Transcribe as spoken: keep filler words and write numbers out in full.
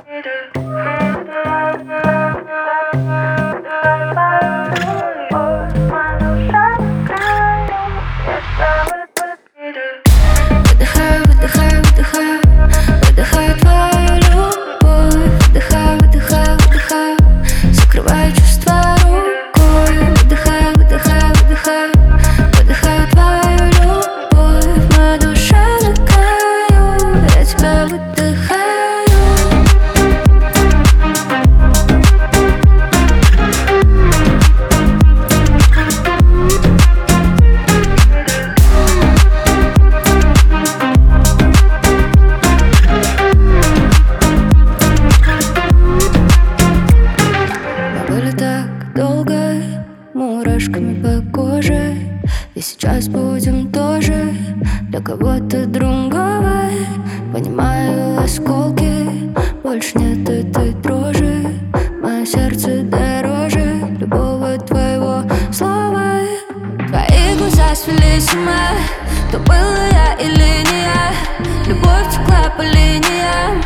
Выдыхаю, выдыхаю, выдыхаю, выдыхаю твою любовь. Выдыхаю, выдыхаю, выдыхаю, закрываю чувства рукой. Выдыхаю, выдыхаю, выдыхаю, выдыхаю твою любовь. Моя душа на краю, я тебя выдыхаю. Были так долго, мурашками по коже, и сейчас будем тоже для кого-то другого. Понимаю осколки, больше нет этой дрожи. Мое сердце дороже любого твоего слова. Твои глаза свели с ума, то была я или не я. Любовь текла по линиям,